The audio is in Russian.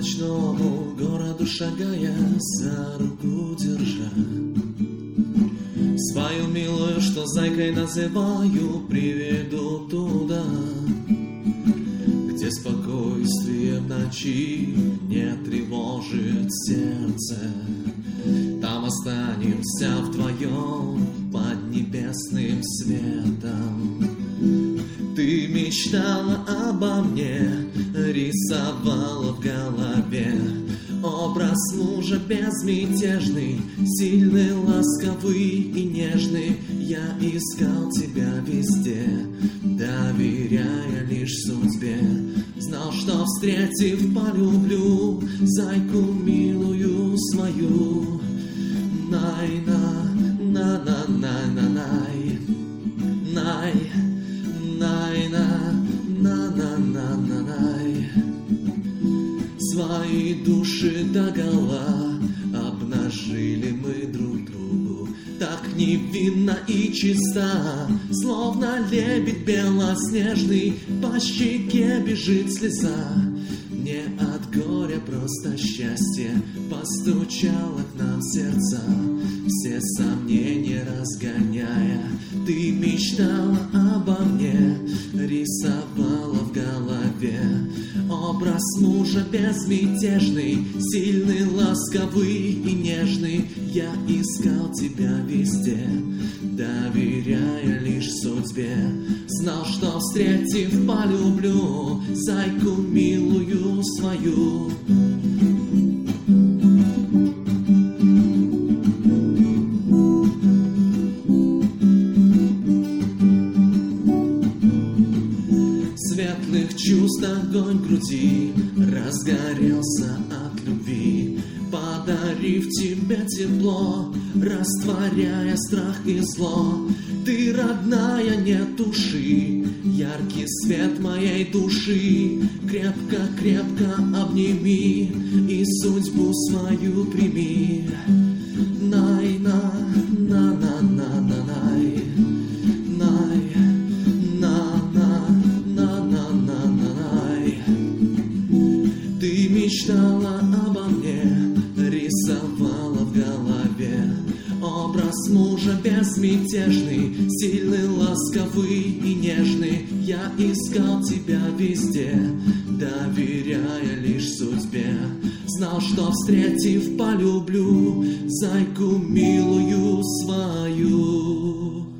ночному городу шагая, за руку держа свою милую, что зайкой называю, приведу туда, где спокойствие в ночи не тревожит сердце. Там останемся вдвоем под небесным светом. Ты мечтала обо мне, рисовала в голове образ мужа безмятежный, сильный, ласковый и нежный. Я искал тебя везде, доверяя лишь судьбе. Знал, что встретив, полюблю зайку милую свою. Най-на-на-на-на-най, най-на-на-на-на-най. Свои души догола обнажили мы друг другу, так невинно и чиста, словно лебедь белоснежный, по щеке бежит слеза. Не от горя, просто счастье постучало к нам в сердца, все сомнения разгоняя. Ты мечтала обо мне, рисовала в голове образ мужа безмятежный, сильный, ласковый и нежный. Я искал тебя везде, доверяя лишь судьбе. Знал, что встретив, полюблю зайку милую свою. В светлых чувств огонь груди разгорелся от любви, подарив тебе тепло, растворяя страх и зло. Ты родная, не туши яркий свет моей души, крепко-крепко обними и судьбу свою прими. Най-на-на-на-на-най, най-на-на-на-на-най. Ты мечтала обо мне, рисовала в голове образ мужа безмятежный, сильный, ласковый и нежный. Я искал тебя везде, доверяя лишь судьбе. Знал, что встретив, полюблю зайку милую свою.